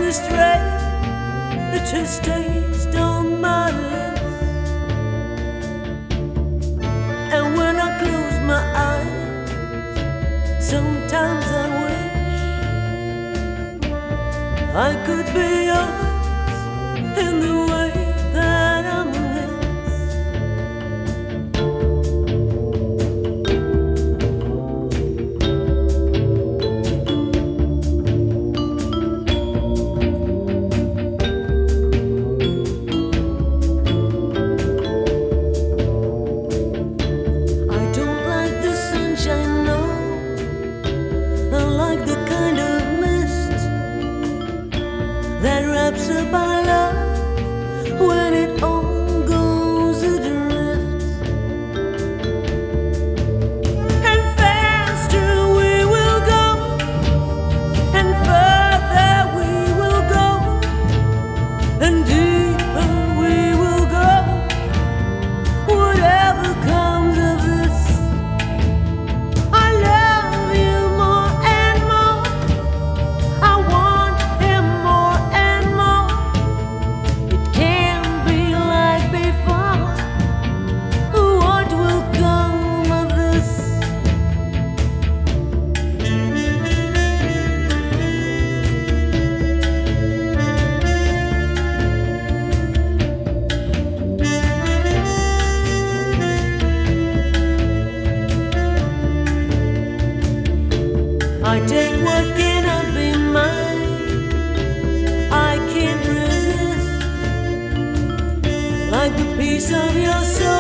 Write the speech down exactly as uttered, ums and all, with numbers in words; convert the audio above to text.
astray, it has taste on my lips. And when I close my eyes, sometimes I wish I could be yours in the way that I'm his. That wraps up our love when it all goes adrift. And faster we will go, and further we will go, and deeper we will go, whatever comes of this. I love you more and more. I want him more. I take what cannot be mine. I can't resist, like the piece of your soul.